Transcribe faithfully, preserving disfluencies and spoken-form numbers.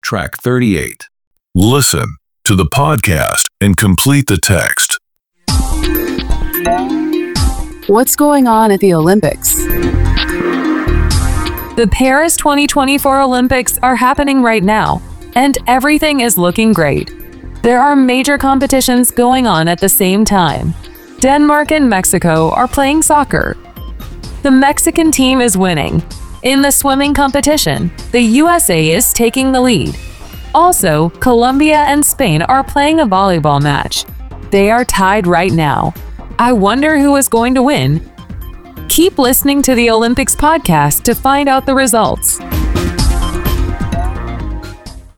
track thirty-eight. Listen to the podcast and complete the text. What's going on at the Olympics? The Paris twenty twenty-four Olympics are happening right now, and everything is looking great. There are major competitions going on at the same time. Denmark and Mexico are playing soccer. The Mexican team is winning. In the swimming competition, the U S A is taking the lead. Also, Colombia and Spain are playing a volleyball match. They are tied right now. I wonder who is going to win. Keep listening to the Olympics podcast to find out the results.